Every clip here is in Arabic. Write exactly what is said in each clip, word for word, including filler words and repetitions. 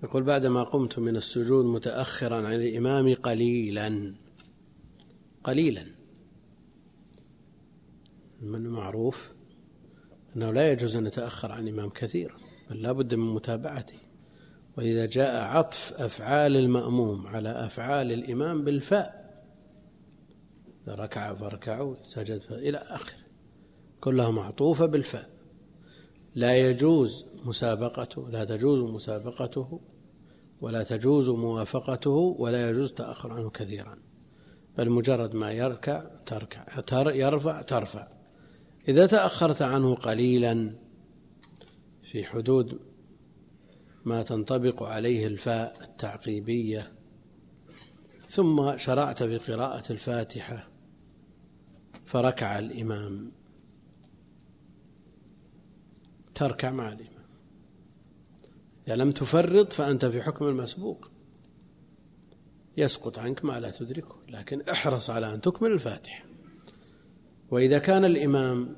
يقول: بعدما قمت من السجود متأخرا عن الإمام قليلا قليلا من معروف أنه لا يجوز أن يتأخر عن الإمام كثيرا، بل لا بد من متابعته. وإذا جاء عطف أفعال المأموم على أفعال الإمام بالفاء، إذا ركع فركعوا، سجد إلى آخر، كلها معطوفة بالفاء، لا يجوز مسابقته، لا تجوز مسابقته ولا تجوز موافقته ولا يجوز تأخر عنه كثيرا، بل مجرد ما يركع تركع، تر يرفع ترفع. إذا تأخرت عنه قليلا في حدود ما تنطبق عليه الفاء التعقيبية، ثم شرعت في قراءة الفاتحة فركع الإمام، تركع مع الإمام. إذا لم تفرط فأنت في حكم المسبوق، يسقط عنك ما لا تدركه، لكن احرص على أن تكمل الفاتحة. وإذا كان الإمام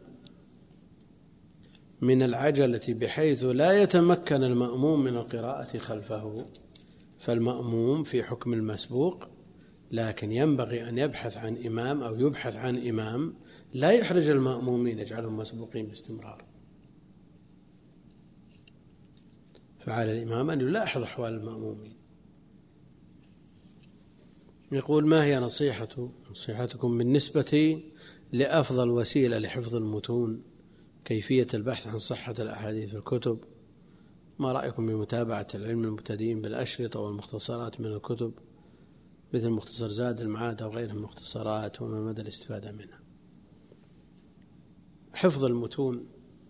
من العجلة بحيث لا يتمكن المأموم من القراءة خلفه، فالمأموم في حكم المسبوق، لكن ينبغي أن يبحث عن إمام أو يبحث عن إمام لا يحرج المأمومين، يجعلهم مسبوقين باستمرار. فعلى الإمام أن يلاحظ أحوال المأمومين. يقول: ما هي نصيحة نصيحتكم بالنسبة لأفضل وسيلة لحفظ المتون؟ كيفية البحث عن صحة الأحاديث في الكتب؟ ما رأيكم بمتابعة العلم المبتدئين بالأشرطة والمختصرات من الكتب مثل مختصر زاد المعاد أو غيرها من المختصرات، وما مدى الاستفادة منها؟ حفظ المتون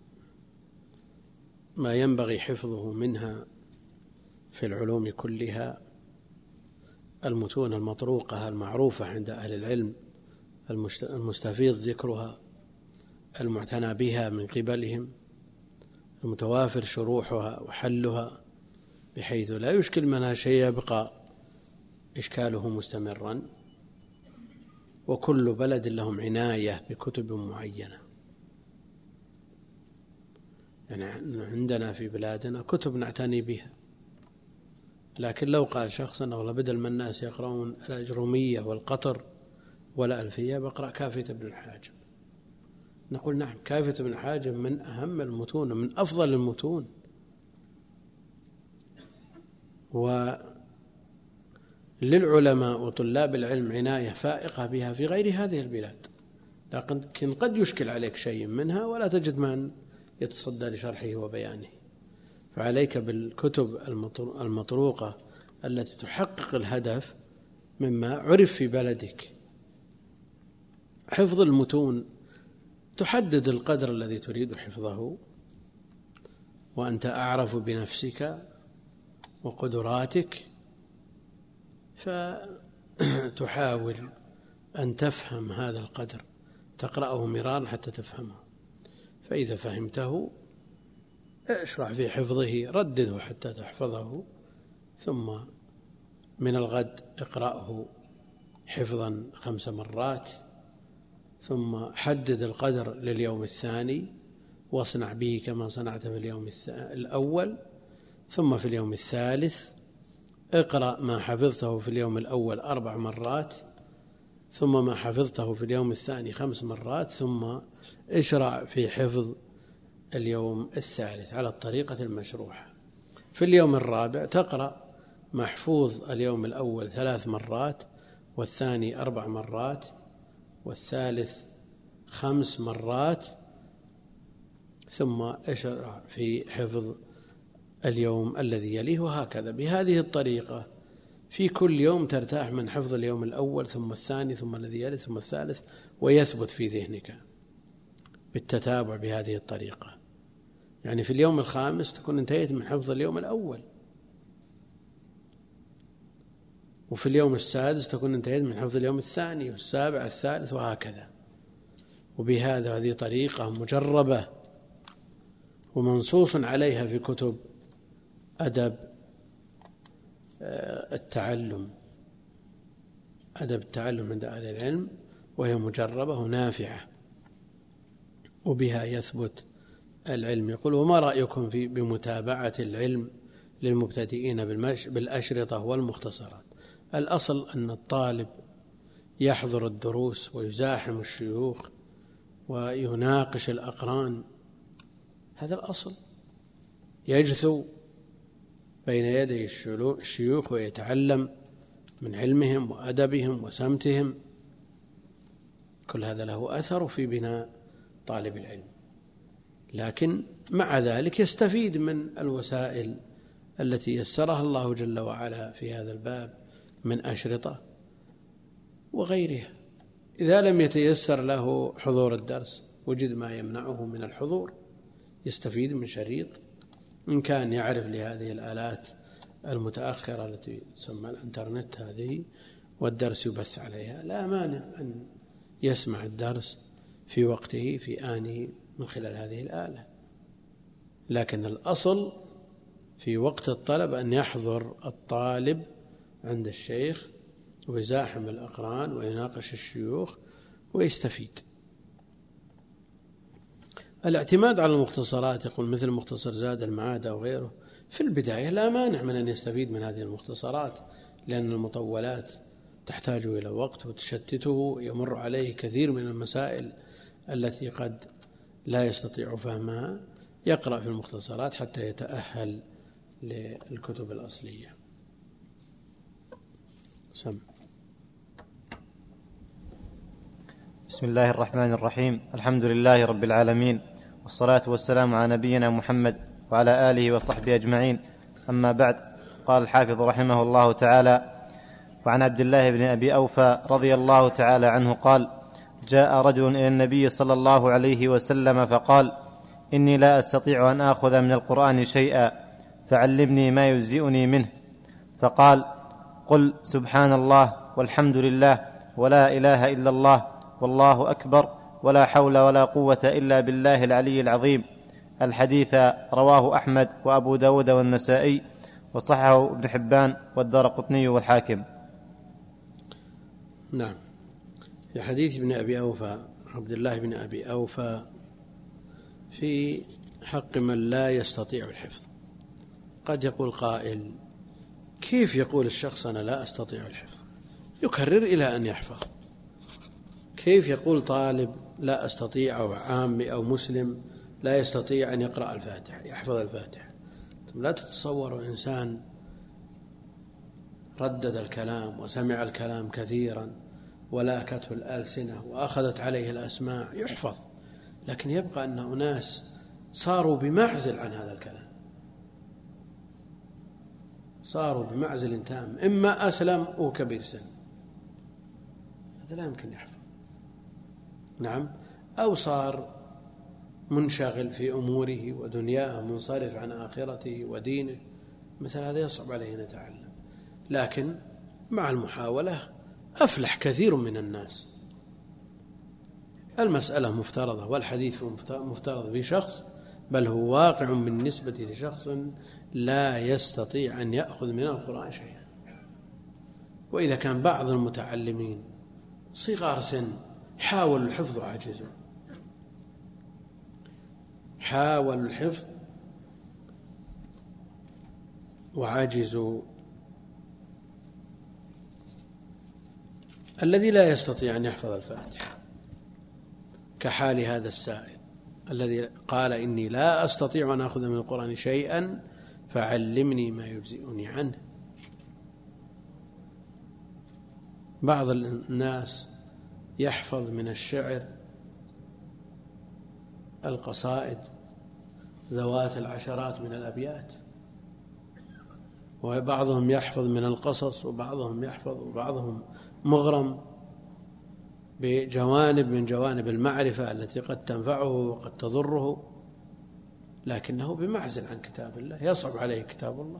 ما ينبغي حفظه منها في العلوم كلها، المتون المطروقة المعروفة عند أهل العلم، المستفيض ذكرها، المعتنى بها من قبلهم، المتوافر شروحها وحلها، بحيث لا يشكل منها شيء يبقى إشكاله مستمرا. وكل بلد لهم عناية بكتب معينة، يعني عندنا في بلادنا كتب نعتني بها، لكن لو قال شخص أنه بدل ما الناس يقرؤون الأجرومية والقطر ولا ألفية بقرأ كافية ابن الحاجب، نقول: نعم، كافية ابن الحاجب من أهم المتون ومن أفضل المتون، وللعلماء وطلاب العلم عناية فائقة بها في غير هذه البلاد، لكن قد يشكل عليك شيء منها ولا تجد من يتصدى لشرحه وبيانه. فعليك بالكتب المطروقة التي تحقق الهدف مما عرف في بلدك. حفظ المتون تحدد القدر الذي تريد حفظه، وأنت أعرف بنفسك وقدراتك، فتحاول أن تفهم هذا القدر، تقرأه مرارا حتى تفهمه، فإذا فهمته اشرح في حفظه، ردده حتى تحفظه، ثم من الغد اقرأه حفظا خمس مرات، ثم حدد القدر لليوم الثاني واصنع به كما صنعت في اليوم الأول، ثم في اليوم الثالث اقرأ ما حفظته في اليوم الأول أربع مرات، ثم ما حفظته في اليوم الثاني خمس مرات، ثم اشرع في حفظ اليوم الثالث على الطريقة المشروحة. في اليوم الرابع تقرأ محفوظ اليوم الأول ثلاث مرات، والثاني أربع مرات، والثالث خمس مرات، ثم اشرع في حفظ اليوم الذي يليه، وهكذا. بهذه الطريقة في كل يوم ترتاح من حفظ اليوم الأول ثم الثاني ثم الذي يليه ثم الثالث، ويثبت في ذهنك بالتتابع بهذه الطريقة. يعني في اليوم الخامس تكون انتهيت من حفظ اليوم الأول، وفي اليوم السادس تكون انتهيت من حفظ اليوم الثاني، والسابع الثالث، وهكذا. وبهذا هذه طريقة مجربة ومنصوص عليها في كتب أدب التعلم أدب التعلم عند أهل العلم، وهي مجربة ونافعة، وبها يثبت العلم. يقول: وما رأيكم في بمتابعة العلم للمبتدئين بالأشرطة والمختصرات. الأصل أن الطالب يحضر الدروس ويزاحم الشيوخ ويناقش الأقران، هذا الأصل، يجثو بين يدي الشيوخ ويتعلم من علمهم وأدبهم وسمتهم، كل هذا له أثر في بناء طالب العلم. لكن مع ذلك يستفيد من الوسائل التي يسرها الله جل وعلا في هذا الباب من أشرطة وغيرها. إذا لم يتيسر له حضور الدرس وجد ما يمنعه من الحضور، يستفيد من شريط، إن كان يعرف لهذه الآلات المتأخرة التي تسمى الإنترنت هذه والدرس يبث عليها، لا مانع أن يسمع الدرس في وقته في آنه من خلال هذه الآلة. لكن الأصل في وقت الطلب أن يحضر الطالب عند الشيخ ويزاحم الأقران ويناقش الشيوخ ويستفيد. الاعتماد على المختصرات، يقول مثل مختصر زاد المعاد أو غيره، في البداية لا مانع من أن يستفيد من هذه المختصرات، لأن المطولات تحتاج إلى وقت وتشتته، يمر عليه كثير من المسائل التي قد لا يستطيع فهمها، يقرأ في المختصرات حتى يتأهل للكتب الأصلية. سم. بسم الله الرحمن الرحيم. الحمد لله رب العالمين، والصلاة والسلام على نبينا محمد وعلى آله وصحبه أجمعين. أما بعد، قال الحافظ رحمه الله تعالى: وعن عبد الله بن أبي أوفى رضي الله تعالى عنه قال: جاء رجل إلى النبي صلى الله عليه وسلم فقال: إني لا أستطيع أن آخذ من القرآن شيئا، فعلمني ما يجزئني منه. فقال: قل سبحان الله والحمد لله ولا إله إلا الله والله أكبر ولا حول ولا قوة إلا بالله العلي العظيم. الحديث رواه أحمد وأبو داود والنسائي، وصححه ابن حبان والدارقطني والحاكم. نعم. في حديث ابن أبي أوفى، عبد الله بن أبي أوفى، في حق من لا يستطيع الحفظ. قد يقول قائل: كيف يقول الشخص أنا لا أستطيع الحفظ؟ يكرر إلى أن يحفظ. كيف يقول طالب لا أستطيع، أو عامي أو مسلم لا يستطيع أن يقرأ الفاتحة يحفظ الفاتحة؟ لا تتصور إنسان ردد الكلام وسمع الكلام كثيرا ولاكته الألسنة وأخذت عليه الأسماع يحفظ، لكن يبقى أن أناس صاروا بمعزل عن هذا الكلام، صاروا بمعزل تام، إما أسلم أو كبير سن، هذا لا يمكن يحفظ. نعم. أو صار منشغل في أموره ودنياه، منصرف عن آخرته ودينه، مثل هذا يصعب عليه أن يتعلم. لكن مع المحاولة أفلح كثير من الناس. المسألة مفترضة، والحديث مفترض في شخص، بل هو واقع بالنسبة لشخص لا يستطيع أن يأخذ من القرآن شيئا. وإذا كان بعض المتعلمين صغار سن حاولوا الحفظ وعجزوا، حاولوا الحفظ وعجزوا، الذي لا يستطيع أن يحفظ الفاتحة كحال هذا السائل الذي قال: إني لا أستطيع أن أخذ من القرآن شيئا فعلمني ما يجزئني عنه. بعض الناس يحفظ من الشعر القصائد ذوات العشرات من الأبيات، وبعضهم يحفظ من القصص، وبعضهم يحفظ وبعضهم مغرم بجوانب من جوانب المعرفة التي قد تنفعه وقد تضره، لكنه بمعزل عن كتاب الله، يصعب عليه كتاب الله.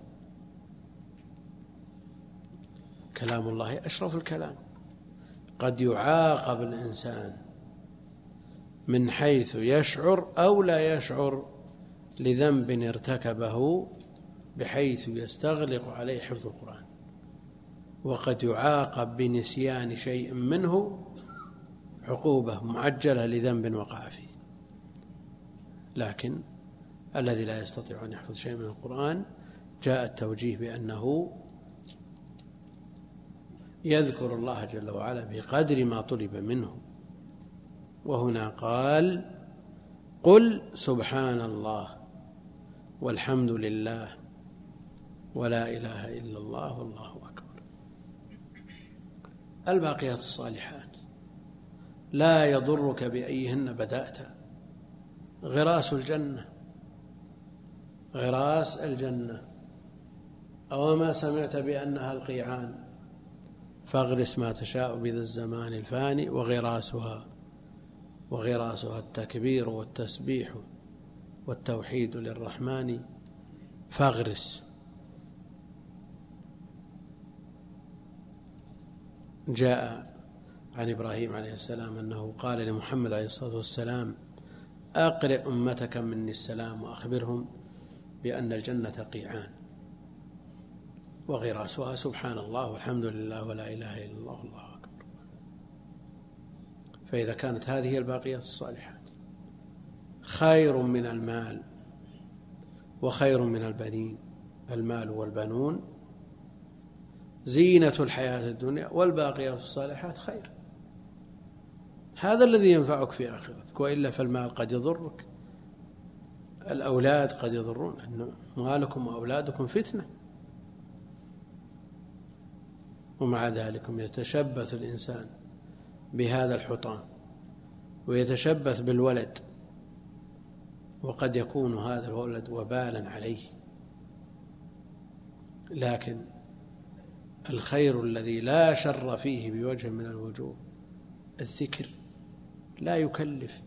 كلام الله أشرف الكلام. قد يعاقب الإنسان من حيث يشعر أو لا يشعر لذنب ارتكبه بحيث يستغلق عليه حفظ القرآن، وقد يعاقب بنسيان شيء منه عقوبة معجلة لذنب وقع فيه. لكن الذي لا يستطيع أن يحفظ شيء من القرآن جاء التوجيه بأنه يذكر الله جل وعلا بقدر ما طلب منه. وهنا قال قل سبحان الله والحمد لله ولا إله إلا الله والله أكبر. الباقيات الصالحات لا يضرك بأيهن بدأت، غراس الجنة، غراس الجنة، أو ما سمعت بأنها القيعان فاغرس ما تشاء بذا الزمان الفاني وغراسها وغراسها التكبير والتسبيح والتوحيد للرحمن فاغرس. جاء عن إبراهيم عليه السلام أنه قال لمحمد عليه الصلاة والسلام أقرئ أمتك مني السلام وأخبرهم بأن الجنة قيعان وغراسها سبحان الله والحمد لله ولا إله إلا الله والله أكبر. فإذا كانت هذه الباقيات الصالحات خير من المال وخير من البنين، المال والبنون زينة الحياة الدنيا والباقيات الصالحات خير، هذا الذي ينفعك في آخرتك، وإلا فالمال قد يضرك، الأولاد قد يضرون، أموالكم وأولادكم فتنة. ومع ذلك يتشبث الإنسان بهذا الحطام ويتشبث بالولد، وقد يكون هذا الولد وبالا عليه. لكن الخير الذي لا شر فيه بوجه من الوجوه الذكر، لا يكلف،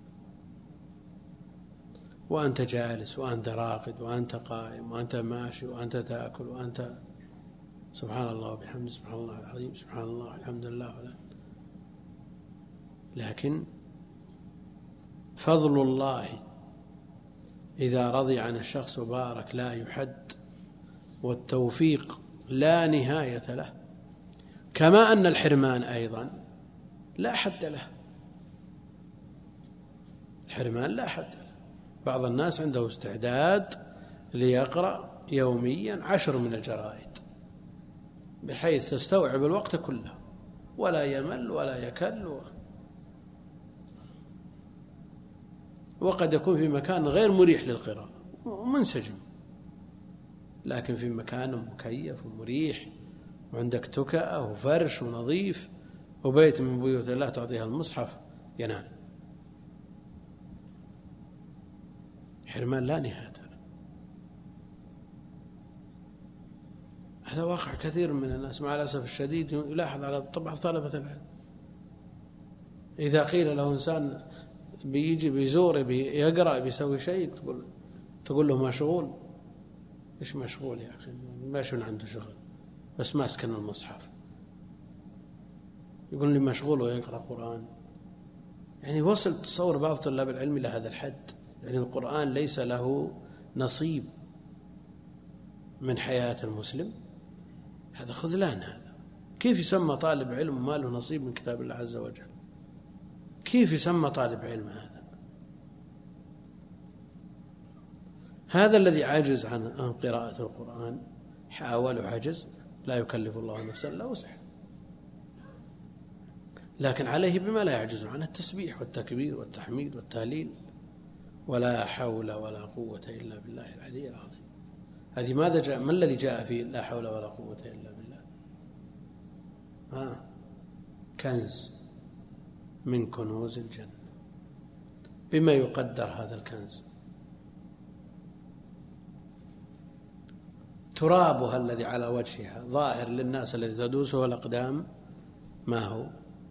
وأنت جالس وأنت راقد وأنت قائم وأنت ماشي وأنت تأكل وأنت سبحان الله وبحمده سبحان الله العظيم سبحان الله الحمد لله ولا. لكن فضل الله إذا رضي عن الشخص بارك لا يحد، والتوفيق لا نهاية له، كما أن الحرمان أيضا لا حد له، الحرمان لا حد له. بعض الناس عنده استعداد ليقرأ يوميا عشر من الجرائد بحيث تستوعب الوقت كله ولا يمل ولا يكل، وقد يكون في مكان غير مريح للقراءة ومنسجم، لكن في مكان مكيف ومريح وعندك تكأة وفرش ونظيف وبيت من بيوت الله تعطيها المصحف ينام. حرمان لا نهاية له. هذا واقع كثير من الناس مع الأسف الشديد يلاحظ على طبع طلبة العلم. إذا قيل له إنسان بيجي بيزور بيقرأ بيسوي شيء تقول تقول له مشغول. إيش مشغول يا أخي؟ ما شون عنده شغل بس ماسكن المصحف. يقول لي مشغول ويقرأ قرآن. يعني وصل تصور بعض طلاب العلم إلى هذا الحد، يعني القرآن ليس له نصيب من حياة المسلم. هذا خذلان. هذا كيف يسمى طالب علم وما له نصيب من كتاب الله عز وجل؟ كيف يسمى طالب علم هذا؟ هذا الذي عجز عن قراءة القرآن حاول وعجز، لا يكلف الله نفسا إلا وسعها، لكن عليه بما لا يعجز عنه التسبيح والتكبير والتحميد والتهليل ولا حول ولا قوة إلا بالله العلي العظيم. هذه ماذا جاء؟ ما الذي جاء فيه لا حول ولا قوة إلا بالله؟ ها كنز من كنوز الجنة. بما يقدر هذا الكنز؟ ترابها الذي على وجهها ظاهر للناس الذي تدوسه الأقدام ما هو؟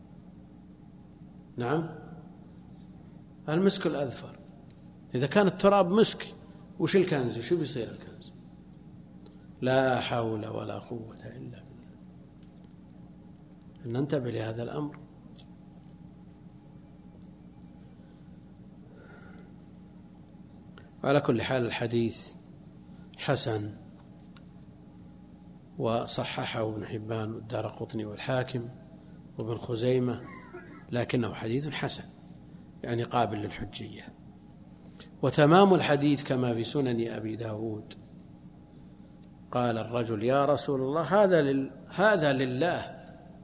نعم المسك الأذفر. إذا كان التراب مسك وش الكنز؟ وش بيصير الكنز؟ لا حول ولا قوة إلا بالله. ننتبه لهذا الأمر. على كل حال الحديث حسن وصححه ابن حبان والدارقطني والحاكم وابن خزيمة، لكنه حديث حسن يعني قابل للحجية. وتمام الحديث كما في سنن أبي داود قال الرجل: يا رسول الله، هذا لل... هذا لله،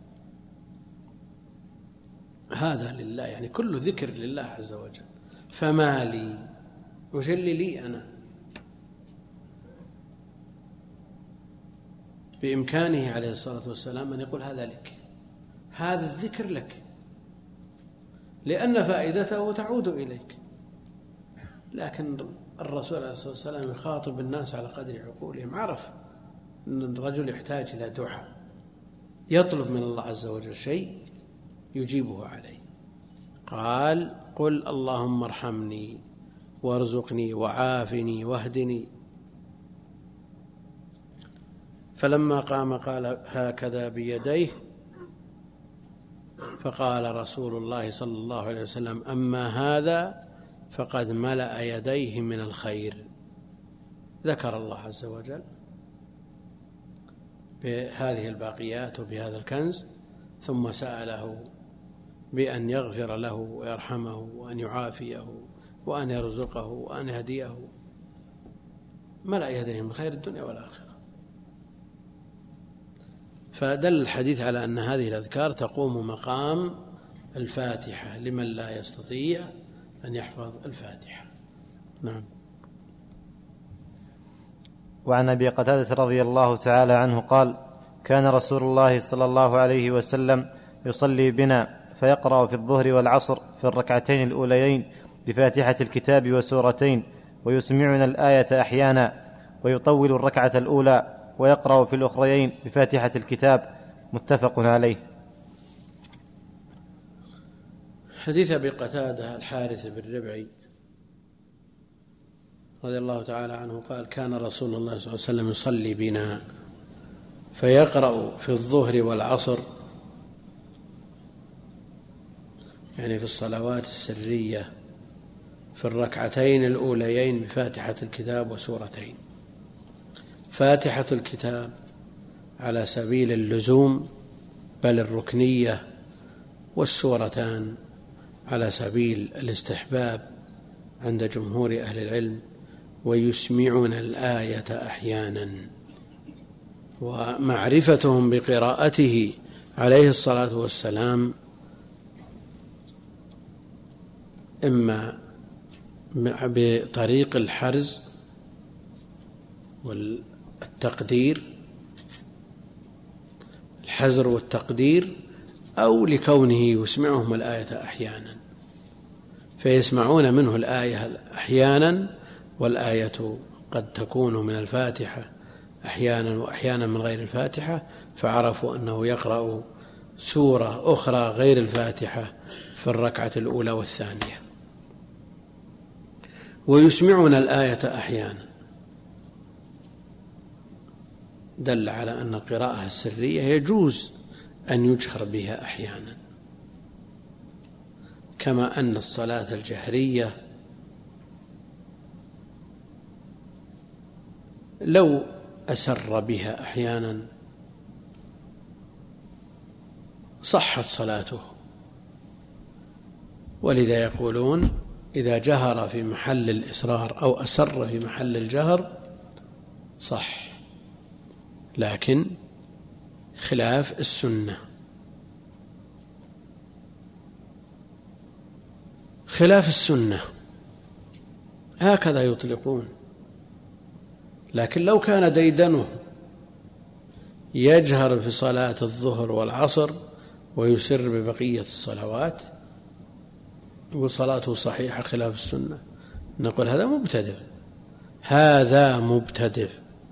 هذا لله، يعني كل ذكر لله عز وجل، فما لي، وش اللي لي أنا؟ بإمكانه عليه الصلاة والسلام أن يقول: هذا لك، هذا الذكر لك، لأن فائدته تعود إليك. لكن الرسول عليه الصلاة والسلام يخاطب الناس على قدر عقولهم، عرف أن الرجل يحتاج إلى دعاء، يطلب من الله عز وجل شيء يجيبه عليه. قال: قل اللهم ارحمني وارزقني وعافني واهدني. فلما قام قال هكذا بيديه، فقال رسول الله صلى الله عليه وسلم: أما هذا فقد ملأ يديه من الخير. ذكر الله عز وجل بهذه الباقيات وبهذا الكنز، ثم سأله بأن يغفر له ويرحمه وأن يعافيه وأن يرزقه وأن يهديه. ملأ يديه من خير الدنيا والآخرة. فدل الحديث على أن هذه الأذكار تقوم مقام الفاتحة لمن لا يستطيع أن يحفظ الفاتحة. نعم. وعن أبي قتادة رضي الله تعالى عنه قال: كان رسول الله صلى الله عليه وسلم يصلي بنا فيقرأ في الظهر والعصر في الركعتين الأوليين بفاتحة الكتاب وسورتين، ويسمعنا الآية أحيانا، ويطول الركعة الأولى ويقرأ في الأخريين بفاتحة الكتاب. متفق عليه. حديث أبي قتادة الحارث بن ربعي رضي الله تعالى عنه قال: كان رسول الله صلى الله عليه وسلم يصلي بنا فيقرأ في الظهر والعصر، يعني في الصلوات السرية، في الركعتين الأوليين بفاتحة الكتاب وسورتين. فاتحة الكتاب على سبيل اللزوم بل الركنية، والسورتان على سبيل الاستحباب عند جمهور أهل العلم. ويسمعون الآية أحيانا، ومعرفتهم بقراءته عليه الصلاة والسلام إما بطريق الحرز والتقدير، الحزر والتقدير، أو لكونه يسمعهم الآية أحيانا، فيسمعون منه الآية أحيانا، والآية قد تكون من الفاتحة أحيانا وأحيانا من غير الفاتحة، فعرفوا أنه يقرأ سورة أخرى غير الفاتحة في الركعة الأولى والثانية. ويسمعون الآية أحيانا دل على أن القراءة السرية يجوز أن يجهر بها أحيانا، كما أن الصلاة الجهرية لو أسر بها أحيانا صحت صلاته. ولذا يقولون: إذا جهر في محل الإسرار أو أسر في محل الجهر صح، لكن خلاف السنة، خلاف السنة هكذا يطلقون. لكن لو كان ديدنه يجهر في صلاة الظهر والعصر ويسر ببقية الصلوات، يقول صلاته صحيحة خلاف السنة، نقول هذا مبتدع، هذا مبتدع،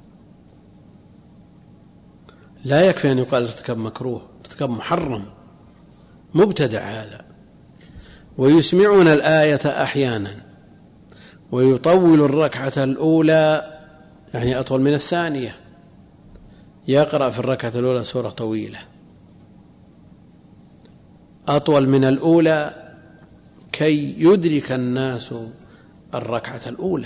لا يكفي أن يقال ارتكب مكروه، ارتكب محرم، مبتدع هذا. ويسمعون الآية أحيانا، ويطول الركعة الأولى، يعني أطول من الثانية، يقرأ في الركعة الأولى سورة طويلة أطول من الأولى كي يدرك الناس الركعة الأولى،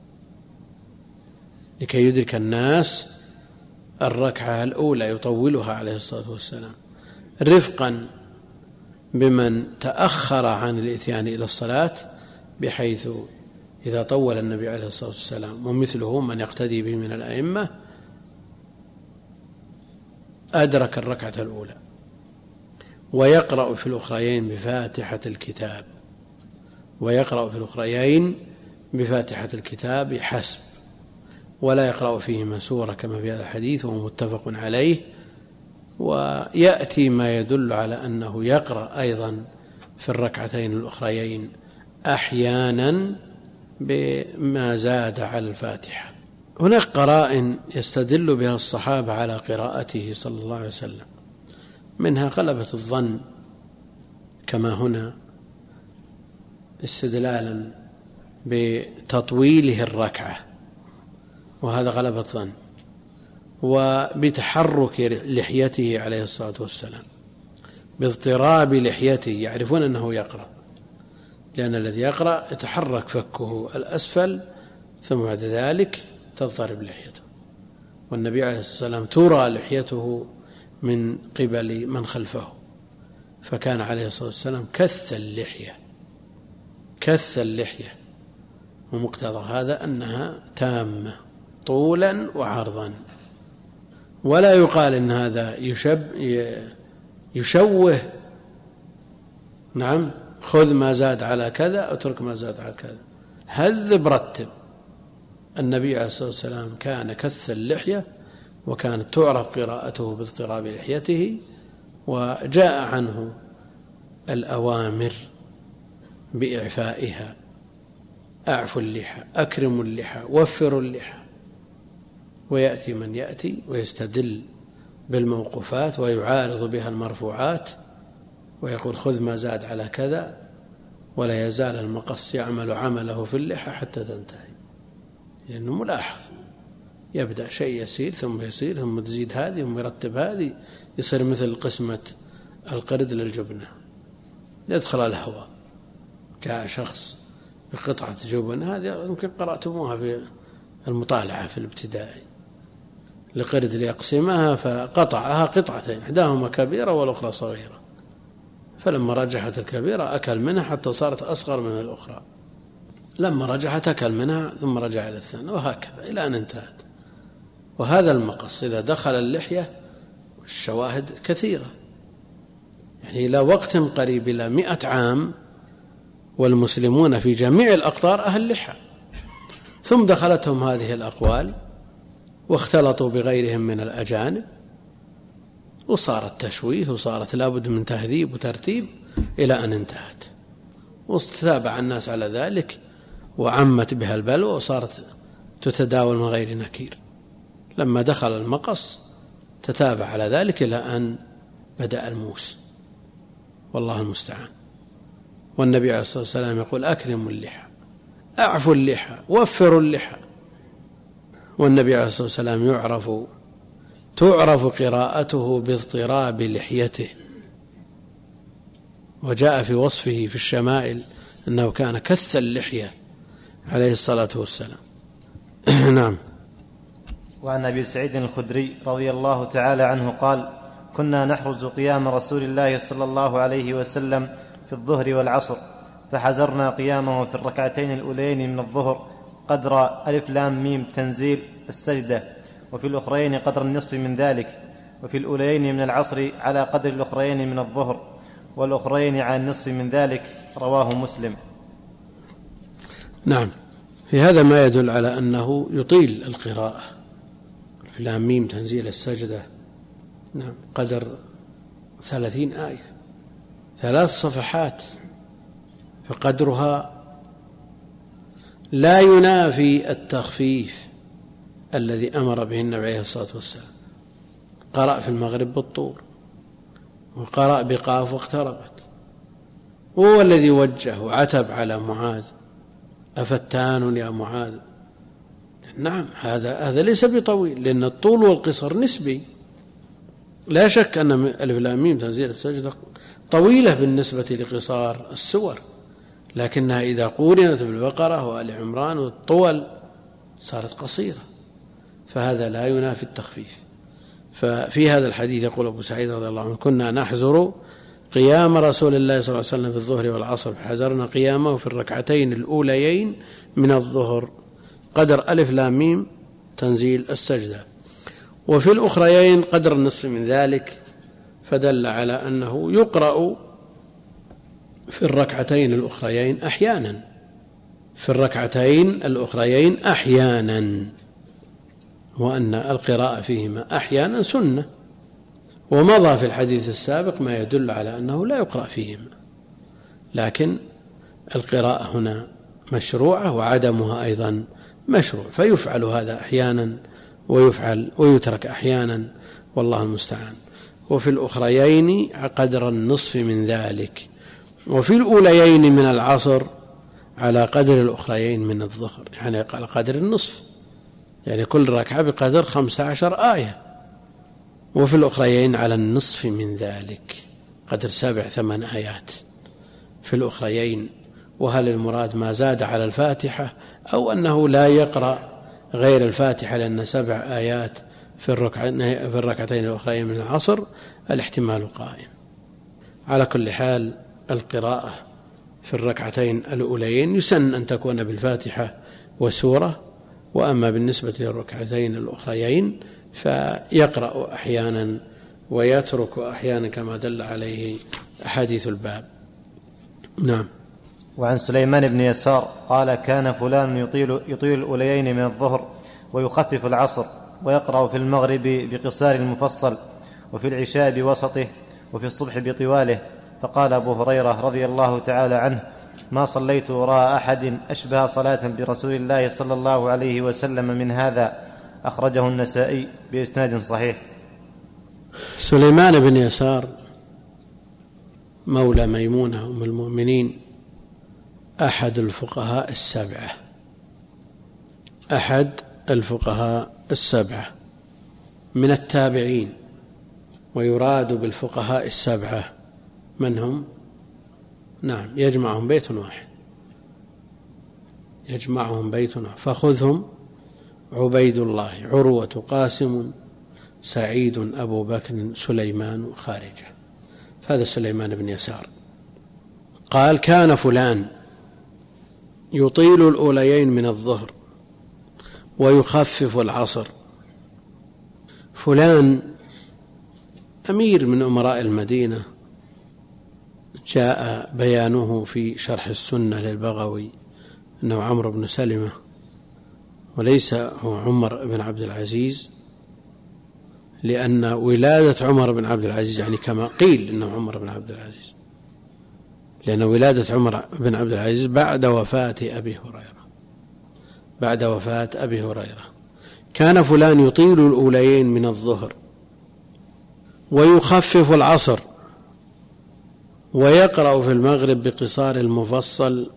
لكي يدرك الناس الركعة الأولى يطولها عليه الصلاة والسلام، رفقا بمن تأخر عن الإتيان إلى الصلاة، بحيث إذا طول النبي عليه الصلاة والسلام ومثله من يقتدي به من الأئمة أدرك الركعة الأولى ويقرأ في الأخريين بفاتحة الكتاب ويقرأ في الأخريين بفاتحة الكتاب حسب، ولا يقرأ فيهما سورة كما في هذا الحديث وهو متفق عليه. ويأتي ما يدل على أنه يقرأ أيضا في الركعتين الأخريين أحيانا بما زاد على الفاتحة. هناك قرائن يستدل بها الصحابة على قراءته صلى الله عليه وسلم، منها غلبة الظن كما هنا استدلالا بتطويله الركعة، وهذا غلبة الظن، وبتحرك لحيته عليه الصلاة والسلام، باضطراب لحيته، يعرفون أنه يقرأ، لأن الذي يقرأ يتحرك فكه الأسفل ثم بعد ذلك تضطرب لحيته، والنبي عليه الصلاة والسلام ترى لحيته من قبل من خلفه، فكان عليه الصلاة والسلام كث اللحية كث اللحية ومقتضى هذا أنها تامة طولا وعرضا. ولا يقال إن هذا يشب يشوه، نعم، خذ ما زاد على كذا اترك ما زاد على كذا، هذب رتب. النبي عليه الصلاة والسلام كان كث اللحية وكانت تعرف قراءته باضطراب لحيته، وجاء عنه الأوامر بإعفائها، أعفوا اللحى، أكرموا اللحى، وفروا اللحى. ويأتي من يأتي ويستدل بالموقوفات ويعارض بها المرفوعات ويقول خذ ما زاد على كذا، ولا يزال المقص يعمل عمله في اللحى حتى تنتهي، لأنه ملاحظ، يبدأ شيء يسير ثم يسير ثم تزيد هذه ثم يرتب هذه، يصير مثل قسمة القرد للجبنة، يدخل الهواء. جاء شخص بقطعة جبن، هذه يمكن قرأتموها في المطالعة في الابتدائي، لقرد ليقسمها فقطعها قطعتين، إحداهما كبيرة والأخرى صغيرة، فلما رجحت الكبيرة أكل منها حتى صارت أصغر من الأخرى، لما رجحت أكل منها ثم رجع إلى الثانية، وهكذا إلى أن انتهت. وهذا المقص إذا دخل اللحية الشواهد كثيرة، يعني إلى وقت قريب إلى مئة عام والمسلمون في جميع الأقطار أهل لحى، ثم دخلتهم هذه الأقوال واختلطوا بغيرهم من الأجانب، وصارت تشويه وصارت لابد من تهذيب وترتيب إلى أن انتهت، واستتابع الناس على ذلك وعمت بها البلوى وصارت تتداول من غير نكير. لما دخل المقص تتابع على ذلك إلى أن بدأ الموس، والله المستعان. والنبي عليه الصلاة والسلام يقول أكرموا اللحى، أعفوا اللحى، وفروا اللحى. والنبي عليه الصلاة والسلام يعرف تعرف قراءته باضطراب لحيته، وجاء في وصفه في الشمائل أنه كان كث اللحية عليه الصلاة والسلام. نعم. وعن أبي سعيد الخدري رضي الله تعالى عنه قال: كنا نحرز قيام رسول الله صلى الله عليه وسلم في الظهر والعصر، فحزرنا قيامه في الركعتين الأولين من الظهر قدر ألف لام ميم تنزيل السجدة، وفي الأخرين قدر النصف من ذلك، وفي الأولين من العصر على قدر الأخرين من الظهر، والأخرين على النصف من ذلك. رواه مسلم. نعم. في هذا ما يدل على أنه يطيل القراءة في لام ميم تنزيل السجدة، نعم، قدر ثلاثين آية، ثلاث صفحات، فقدرها لا ينافي التخفيف الذي أمر به النبي عليه الصلاة والسلام. قرأ في المغرب بالطور، وقرأ بقاف واقتربت، وهو الذي وجه وعتب على معاذ: أفتان يا معاذ. نعم، هذا هذا ليس بطويل، لأن الطول والقصر نسبي. لا شك أن ألف لام ميم تنزيل السجدة طويلة بالنسبة لقصار السور، لكنها إذا قورنت بالبقرة وآل عمران والطول صارت قصيرة، فهذا لا ينافي التخفيف. ففي هذا الحديث يقول أبو سعيد رضي الله عنه: كنا نحزر قيام رسول الله صلى الله عليه وسلم في الظهر والعصر، فحزرنا قيامه في الركعتين الأوليين من الظهر قدر ألف لام ميم تنزيل السجدة. وفي الأخريين قدر النصف من ذلك، فدل على أنه يقرأ في الركعتين الأخريين أحيانا في الركعتين الأخريين أحيانا وأن القراءة فيهما أحيانا سنة، ومضى في الحديث السابق ما يدل على أنه لا يقرأ فيهما، لكن القراءة هنا مشروعة وعدمها أيضا مشروع، فيفعل هذا أحيانا ويفعل ويترك أحيانا، والله المستعان. وفي الأخريين قدر النصف من ذلك، وفي الأوليين من العصر على قدر الأخريين من الظهر، يعني على قدر النصف، يعني كل ركعة بقدر خمسة عشر آية، وفي الأخريين على النصف من ذلك قدر سبع ثمان آيات في الأخريين. وهل المراد ما زاد على الفاتحة أو أنه لا يقرأ غير الفاتحة لأن سبع آيات في الركعتين الأخريين من العصر؟ الاحتمال قائم. على كل حال القراءة في الركعتين الأوليين يسن أن تكون بالفاتحة وسورة، وأما بالنسبة للركعتين الأخريين فيقرأ أحيانا ويترك أحيانا كما دل عليه حديث الباب. نعم. وعن سليمان بن يسار قال: كان فلان يطيل, يطيل الأوليين من الظهر ويخفف العصر، ويقرأ في المغرب بقصار المفصل، وفي العشاء بوسطه، وفي الصبح بطواله. فقال أبو هريرة رضي الله تعالى عنه: ما صليت وراء أحد أشبه صلاة برسول الله صلى الله عليه وسلم من هذا. أخرجه النسائي بإسناد صحيح. سليمان بن يسار مولى ميمونة أم المؤمنين، أحد الفقهاء السبعة أحد الفقهاء السبعة من التابعين. ويراد بالفقهاء السبعة من هم؟ نعم، يجمعهم بيت واحد يجمعهم بيت واحد فخذهم: عبيد الله، عروة، قاسم، سعيد، أبو بكر، سليمان، خارجة. هذا سليمان بن يسار. قال: كان فلان يطيل الأوليين من الظهر ويخفف العصر. فلان أمير من أمراء المدينة، جاء بيانه في شرح السنة للبغوي أنه عمرو بن سلمة، وليس هو عمر بن عبد العزيز، لأن ولادة عمر بن عبد العزيز يعني كما قيل أنه عمر بن عبد العزيز، لأن ولادة عمر بن عبد العزيز بعد وفاة أبي هريرة بعد وفاة أبي هريرة. كان فلان يطيل الأوليين من الظهر ويخفف العصر، ويقرأ في المغرب بقصار المفصل،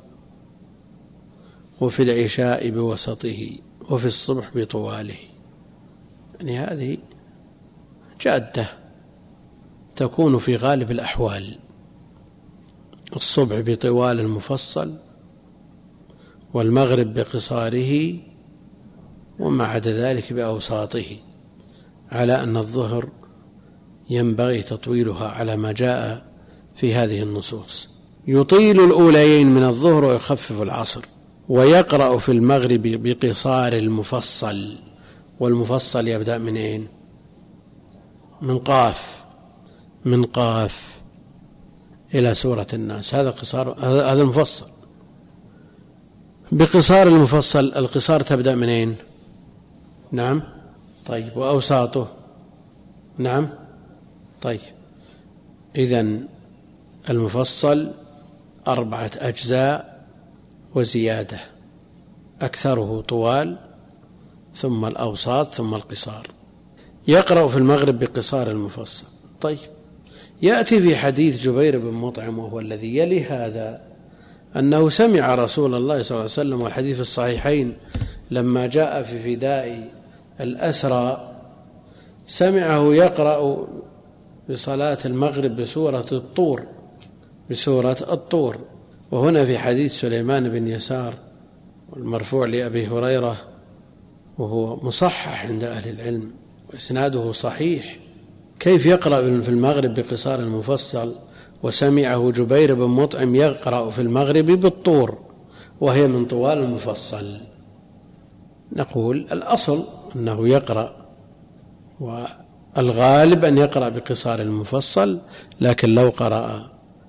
وفي العشاء بوسطه، وفي الصبح بطواله. يعني هذه جادة تكون في غالب الأحوال: الصبح بطوال المفصل، والمغرب بقصاره، وما عدا ذلك بأوساطه، على أن الظهر ينبغي تطويلها على ما جاء في هذه النصوص. يطيل الأوليين من الظهر ويخفف العصر، ويقرأ في المغرب بقصار المفصل. والمفصل يبدأ من أين؟ من قاف من قاف إلى سورة الناس، هذا قصار، هذا المفصل. بقصار المفصل، القصار تبدأ من أين؟ نعم. طيب، وأوساطه؟ نعم. طيب، إذن المفصل أربعة أجزاء وزيادة، أكثره طوال، ثم الأوساط، ثم القصار. يقرأ في المغرب بقصار المفصل. طيب، يأتي في حديث جبير بن مطعم وهو الذي يلي هذا أنه سمع رسول الله صلى الله عليه وسلم، والحديث الصحيحين، لما جاء في فداء الأسرى سمعه يقرأ بصلاة المغرب بسورة الطور بسورة الطور. وهنا في حديث سليمان بن يسار والمرفوع لأبي هريرة، وهو مصحح عند أهل العلم وإسناده صحيح، كيف يقرأ في المغرب بقصار المفصل وسمعه جبير بن مطعم يقرأ في المغرب بالطور وهي من طوال المفصل؟ نقول الأصل أنه يقرأ والغالب أن يقرأ بقصار المفصل، لكن لو قرأ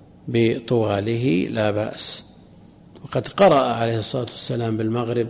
بطواله لا بأس. وقد قرأ عليه الصلاة والسلام بالمغرب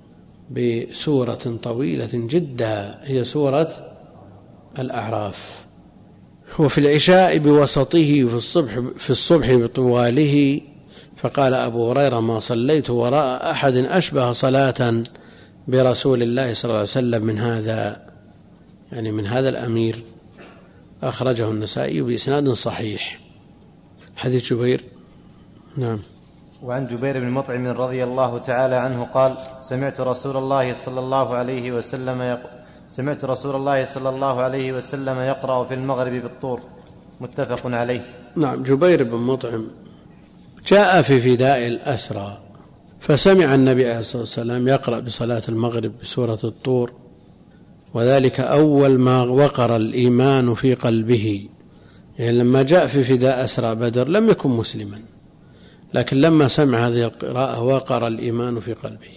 بسورة طويلة جدا هي سورة الأعراف، وفي العشاء بوسطه، وفي الصبح في الصبح بطواله. فقال أبو هريرة: ما صليت وراء أحد أشبه صلاة برسول الله صلى الله عليه وسلم من هذا، يعني من هذا الأمير. أخرجه النسائي بإسناد صحيح. حديث جبير. نعم. وعن جبير بن مطعم رضي الله تعالى عنه قال: سمعت رسول الله صلى الله عليه وسلم يق... سمعت رسول الله صلى الله عليه وسلم يقرأ في المغرب بالطور. متفق عليه. نعم. جبير بن مطعم جاء في فداء الأسرى، فسمع النبي عليه الصلاة والسلام يقرأ بصلاة المغرب بسورة الطور، وذلك أول ما وقر الإيمان في قلبه. يعني لما جاء في فداء أسرى بدر لم يكن مسلما، لكن لما سمع هذه القراءة وقر الإيمان في قلبه،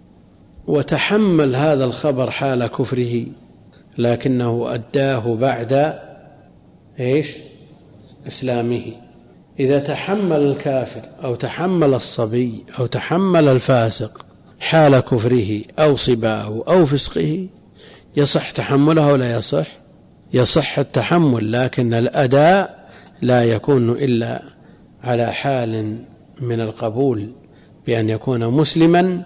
وتحمل هذا الخبر حال كفره، لكنه أداه بعد إيش؟ إسلامه. إذا تحمل الكافر أو تحمل الصبي أو تحمل الفاسق حال كفره أو صباه أو فسقه يصح تحمله ولا يصح؟ يصح التحمل، لكن الأداء لا يكون إلا على حال من القبول، بأن يكون مسلما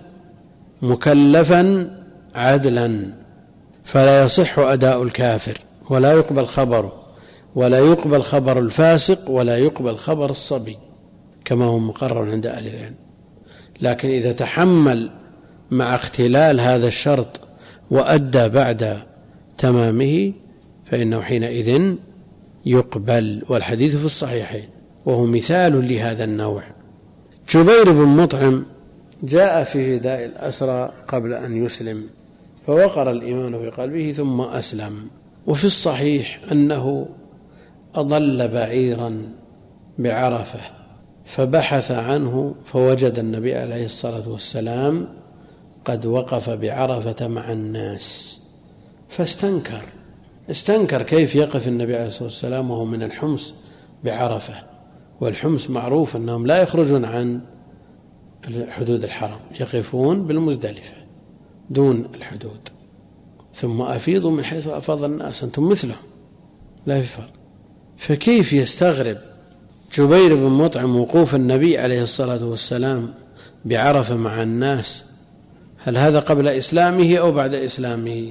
مكلفا عدلا، فلا يصح أداء الكافر، ولا يقبل خبره، ولا يقبل خبر الفاسق، ولا يقبل خبر الصبي، كما هو مقرر عند أهل العلم. لكن إذا تحمل مع اختلال هذا الشرط وأدى بعد تمامه فإنه حينئذ يقبل، والحديث في الصحيحين، وهو مثال لهذا النوع. جبير بن مطعم جاء في فداء الأسرى قبل أن يسلم، فوقر الإيمان في قلبه ثم أسلم. وفي الصحيح أنه أضل بعيرا بعرفة فبحث عنه فوجد النبي عليه الصلاة والسلام قد وقف بعرفة مع الناس، فاستنكر استنكر كيف يقف النبي عليه الصلاة والسلام وهو من الحمص بعرفة، والحمص معروف أنهم لا يخرجون عن حدود الحرم، يقفون بالمزدلفة دون الحدود. ثم أفيضوا من حيث أفاض الناس، أنتم مثلهم لا في فرق. فكيف يستغرب جبير بن مطعم وقوف النبي عليه الصلاة والسلام بعرفة مع الناس؟ هل هذا قبل إسلامه أو بعد إسلامه؟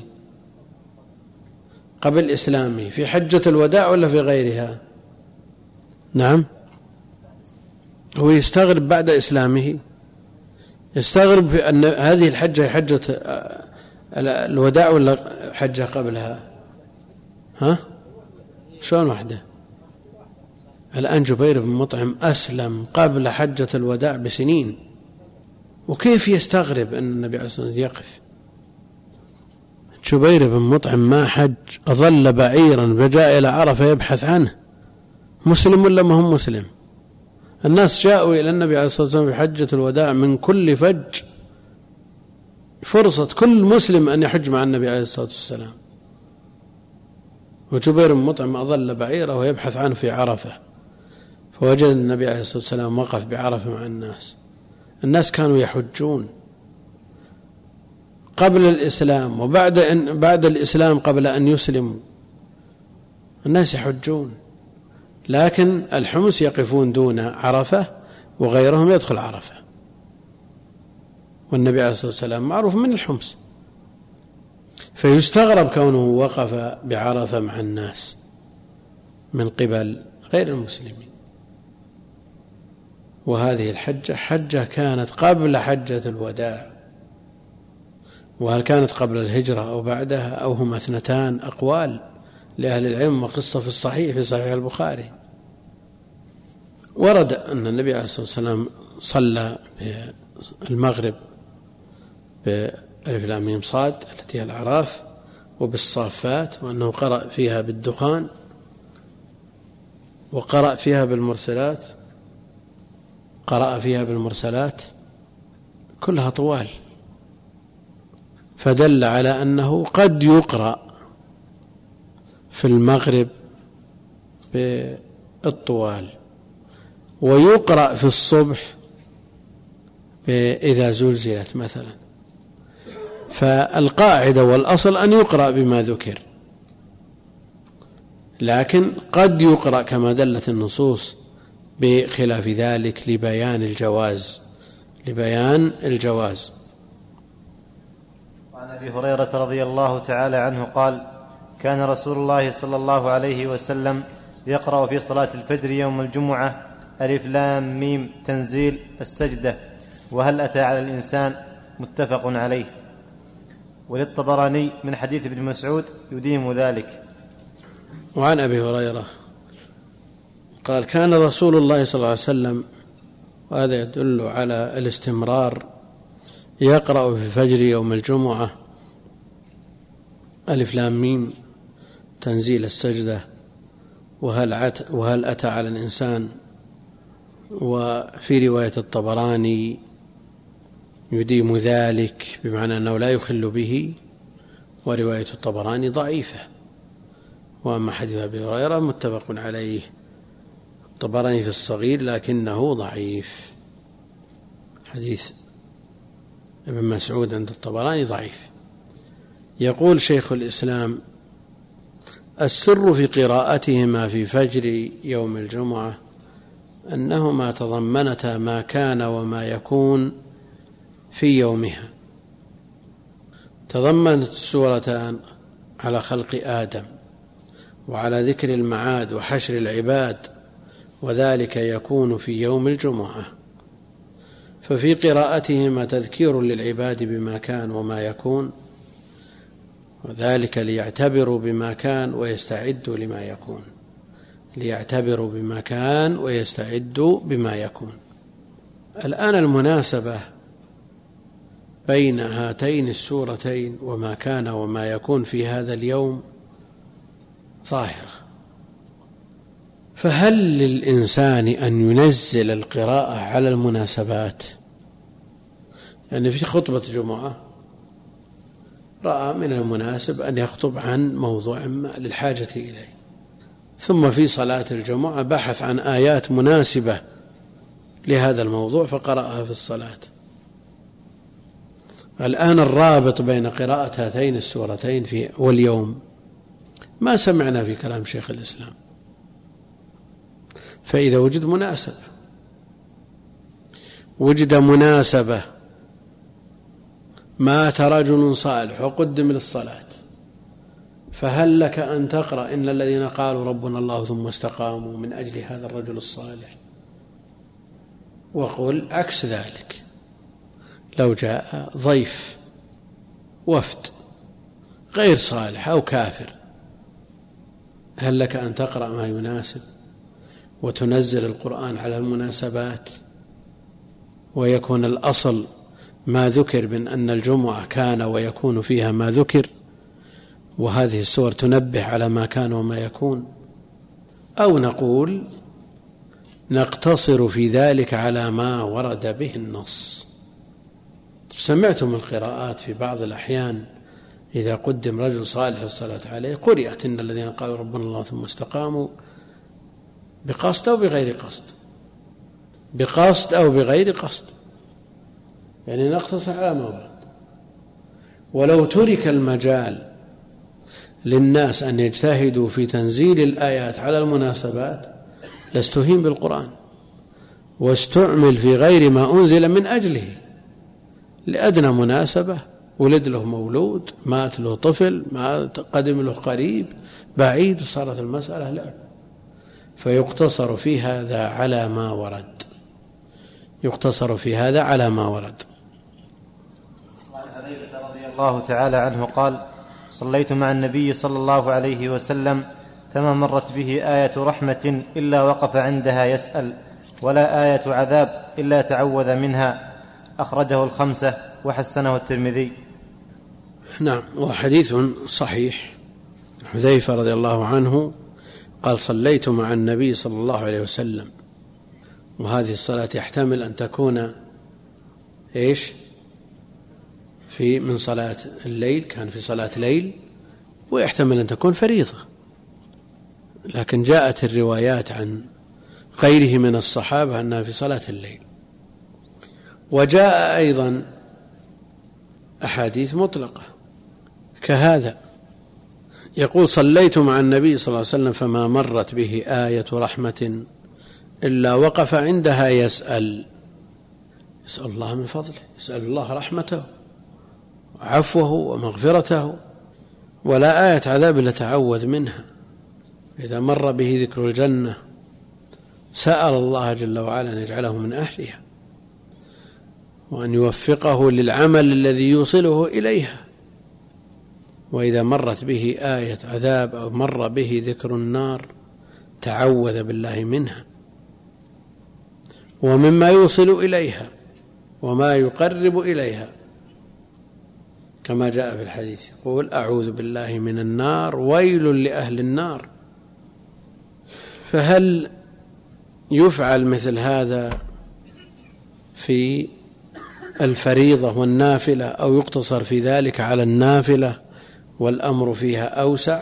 قبل إسلامه، في حجة الوداع ولا في غيرها؟ نعم. هو يستغرب بعد إسلامه، يستغرب في أن هذه الحجة حجة الوداع ولا حجة قبلها؟ ها؟ شلون وحده؟ الآن جبير بن مطعم أسلم قبل حجة الوداع بسنين، وكيف يستغرب أن النبي عليه الصلاة والسلام يقف؟ جبير بن مطعم ما حج، أظل بعيرا فجاء إلى عرفة يبحث عنه، مسلم ولا ما هم مسلم؟ الناس جاءوا إلى النبي عليه الصلاة والسلام في حجة الوداع من كل فج، فرصة كل مسلم أن يحج مع النبي عليه الصلاة والسلام، وجبير بن مطعم أظل بعيره ويبحث عنه في عرفة، فوجد النبي عليه الصلاة والسلام وقف بعرفة مع الناس. الناس كانوا يحجون قبل الإسلام وبعد أن بعد الإسلام قبل أن يسلموا، الناس يحجون، لكن الحمص يقفون دون عرفة وغيرهم يدخل عرفة، والنبي عليه الصلاة والسلام معروف من الحمص، فيستغرب كونه وقف بعرفة مع الناس من قبل غير المسلمين. وهذه الحجة حجة كانت قبل حجة الوداع، وهل كانت قبل الهجرة أو بعدها أو هما اثنتان أقوال لأهل العلم، وقصة في الصحيح في صحيح البخاري. ورد أن النبي عليه الصلاة والسلام صلى بالمغرب بألف لام ميم صاد التي هي الأعراف وبالصافات، وأنه قرأ فيها بالدخان وقرأ فيها بالمرسلات، قرأ فيها بالمرسلات كلها طوال، فدل على أنه قد يقرأ في المغرب بالطوال، ويقرأ في الصبح إذا زلزلت مثلا. فالقاعدة والأصل أن يقرأ بما ذكر، لكن قد يقرأ كما دلت النصوص بخلاف ذلك لبيان الجواز لبيان الجواز. وعن أبي هريرة رضي الله تعالى عنه قال: كان رسول الله صلى الله عليه وسلم يقرأ في صلاة الفجر يوم الجمعة ألف لام ميم تنزيل السجدة وهل أتى على الإنسان، متفق عليه. وللطبراني من حديث ابن مسعود يديم ذلك. وعن أبي هريرة قال: كان رسول الله صلى الله عليه وسلم، وهذا يدل على الاستمرار، يقرأ في فجر يوم الجمعة ألف لام ميم تنزيل السجدة وهل, وهل أتى على الإنسان. وفي رواية الطبراني يديم ذلك بمعنى أنه لا يخل به، ورواية الطبراني ضعيفة. وأما حديث أبي هريرة متفق عليه، الطبراني في الصغير لكنه ضعيف. حديث ابن مسعود عند الطبراني ضعيف. يقول شيخ الإسلام: السر في قراءتهما في فجر يوم الجمعة أنهما تضمنتا ما كان وما يكون في يومها. تضمنت السورتان على خلق آدم وعلى ذكر المعاد وحشر العباد، وذلك يكون في يوم الجمعة. ففي قراءتهما تذكير للعباد بما كان وما يكون، وذلك ليعتبروا بما كان ويستعدوا لما يكون ليعتبروا بما كان ويستعدوا بما يكون. الآن المناسبة بين هاتين السورتين وما كان وما يكون في هذا اليوم ظاهرة. فهل للإنسان أن ينزل القراءة على المناسبات؟ يعني في خطبة جمعة رأى من المناسب أن يخطب عن موضوع ما للحاجة إليه، ثم في صلاة الجمعة بحث عن آيات مناسبة لهذا الموضوع فقرأها في الصلاة. الآن الرابط بين قراءة هاتين السورتين في واليوم ما سمعنا في كلام شيخ الإسلام. فإذا وجد مناسبة وجد مناسبة مات رجل صالح وقدم للصلاة، فهل لك أن تقرأ إن الذين قالوا ربنا الله ثم استقاموا من أجل هذا الرجل الصالح؟ وقل عكس ذلك، لو جاء ضيف وفد غير صالح أو كافر، هل لك أن تقرأ ما يناسب وتنزل القرآن على المناسبات، ويكون الأصل ما ذكر من أن الجمعة كان ويكون فيها ما ذكر، وهذه السور تنبه على ما كان وما يكون؟ أو نقول نقتصر في ذلك على ما ورد به النص. سمعتم القراءات في بعض الأحيان إذا قدم رجل صالح الصلاة عليه قرأت إن الذين قالوا ربنا الله ثم استقاموا بقصد أو بغير قصد، بقصد أو بغير قصد، يعني نقتصر على ما ورد. ولو ترك المجال للناس أن يجتهدوا في تنزيل الآيات على المناسبات لاستهين بالقرآن واستعمل في غير ما أنزل من أجله، لأدنى مناسبة، ولد له مولود، مات له طفل، ما قدم له قريب بعيد، صارت المسألة لا. فيقتصر في هذا على ما ورد يقتصر في هذا على ما ورد. وعن حذيفة رضي الله تعالى عنه قال: صليت مع النبي صلى الله عليه وسلم فما مرت به آية رحمة إلا وقف عندها يسأل، ولا آية عذاب إلا تعوذ منها. أخرجه الخمسة وحسنه الترمذي. نعم، وحديث صحيح. حذيفة رضي الله عنه قال: صليت مع النبي صلى الله عليه وسلم. وهذه الصلاة يحتمل أن تكون إيش في من صلاة الليل، كان في صلاة ليل، ويحتمل أن تكون فريضة لكن جاءت الروايات عن غيره من الصحابة أنها في صلاة الليل. وجاء أيضا أحاديث مطلقة كهذا، يقول: صليت مع النبي صلى الله عليه وسلم فما مرت به آية رحمة إلا وقف عندها يسأل يسأل الله من فضله، يسأل الله رحمته وعفوه ومغفرته، ولا آية عذاب إلا تعوذ منها. إذا مر به ذكر الجنة سأل الله جل وعلا أن يجعله من أهلها وأن يوفقه للعمل الذي يوصله إليها. وإذا مرت به آية عذاب أو مر به ذكر النار تعوذ بالله منها ومما يوصل إليها وما يقرب إليها، كما جاء في الحديث يقول: أعوذ بالله من النار، ويل لأهل النار. فهل يفعل مثل هذا في الفريضة والنافلة أو يقتصر في ذلك على النافلة والأمر فيها أوسع؟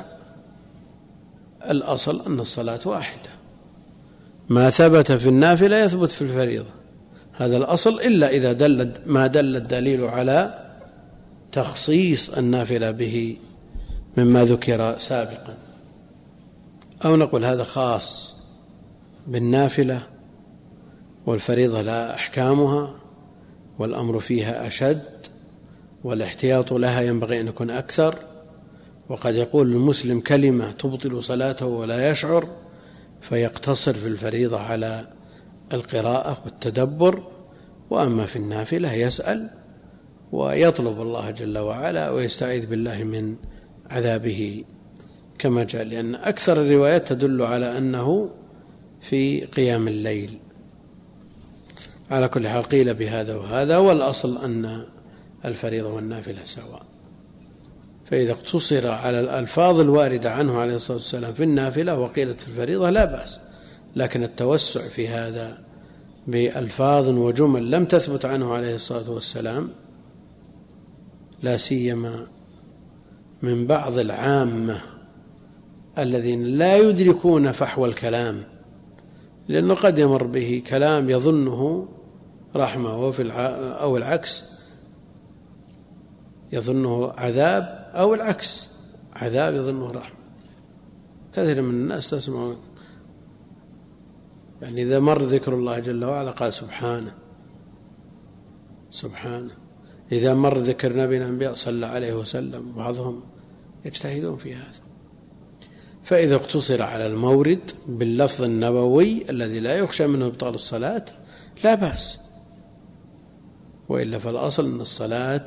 الأصل أن الصلاة واحدة، ما ثبت في النافلة يثبت في الفريضة، هذا الأصل، إلا إذا دل ما دل الدليل على تخصيص النافلة به مما ذكر سابقا، أو نقول هذا خاص بالنافلة والفريضة لا أحكامها والأمر فيها أشد والاحتياط لها ينبغي أن يكون أكثر. وقد يقول المسلم كلمة تبطل صلاته ولا يشعر، فيقتصر في الفريضة على القراءة والتدبر، وأما في النافلة يسأل ويطلب الله جل وعلا ويستعيذ بالله من عذابه كما جاء، لأن أكثر الروايات تدل على أنه في قيام الليل. على كل حال قيل بهذا وهذا، والأصل أن الفريضة والنافلة سواء. فإذا اقتصر على الألفاظ الواردة عنه عليه الصلاة والسلام في النافلة وقيلت في الفريضة لا بأس، لكن التوسع في هذا بألفاظ وجمل لم تثبت عنه عليه الصلاة والسلام، لا سيما من بعض العامة الذين لا يدركون فحوى الكلام، لأنه قد يمر به كلام يظنه رحمة وفي أو العكس، يظنه عذاب أو العكس، عذاب يظنه رحمة. كثير من الناس تسمعون يعني إذا مر ذكر الله جل وعلا قال سبحانه سبحانه، إذا مر ذكر نبي الأنبياء صلى عليه وسلم، بعضهم يجتهدون في هذا. فإذا اقتصر على المورد باللفظ النبوي الذي لا يخشى منه إبطال الصلاة لا بأس، وإلا فالأصل أن الصلاة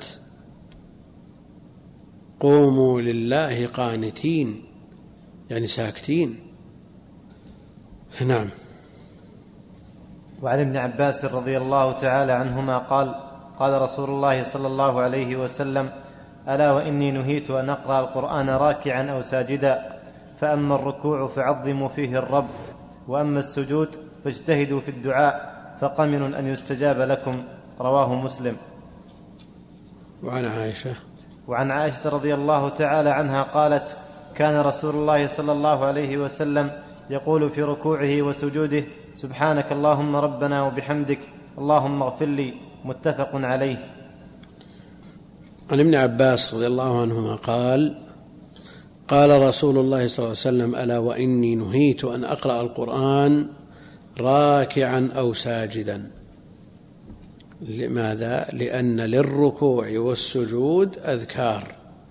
قوموا لله قانتين، يعني ساكتين. نعم. وعن ابن عباس رضي الله تعالى عنهما قال: قال رسول الله صلى الله عليه وسلم: ألا وإني نهيت أن أقرأ القرآن راكعا أو ساجدا، فأما الركوع فعظموا فيه الرب، وأما السجود فاجتهدوا في الدعاء، فقمن أن يستجاب لكم. رواه مسلم. وعن عائشة وعن عائشة رضي الله تعالى عنها قالت: كان رسول الله صلى الله عليه وسلم يقول في ركوعه وسجوده: سبحانك اللهم ربنا وبحمدك اللهم اغفر لي. متفق عليه. عن ابن عباس رضي الله عنهما قال: قال رسول الله صلى الله عليه وسلم: ألا وإني نهيت أن أقرأ القرآن راكعا أو ساجدا. لماذا؟ لأن للركوع والسجود أذكار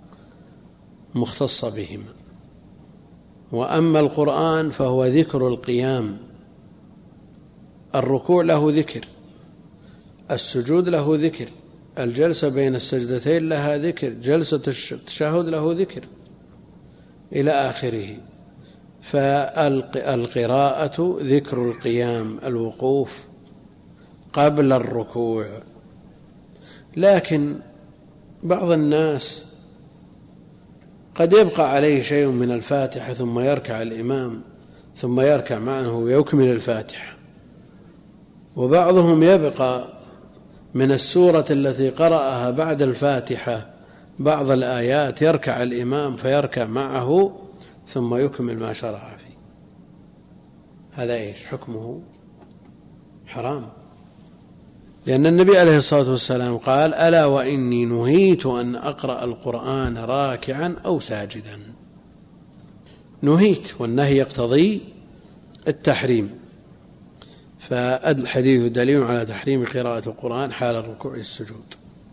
مختصة بهما، وأما القرآن فهو ذكر القيام. الركوع له ذكر، السجود له ذكر، الجلسة بين السجدتين لها ذكر، جلسة التشهد له ذكر، إلى آخره. فالقراءة ذكر القيام، الوقوف قبل الركوع. لكن بعض الناس قد يبقى عليه شيء من الفاتحة ثم يركع الإمام ثم يركع معه ويكمل الفاتحة، وبعضهم يبقى من السورة التي قرأها بعد الفاتحة بعض الآيات يركع الإمام فيركع معه ثم يكمل ما شرع فيه. هذا إيش حكمه؟ حرام، لأن النبي عليه الصلاة والسلام قال: ألا وإني نهيت أن أقرأ القرآن راكعا أو ساجدا. نهيت، والنهي يقتضي التحريم، فالحديث دليل على تحريم قراءة القرآن حال الركوع والسجود،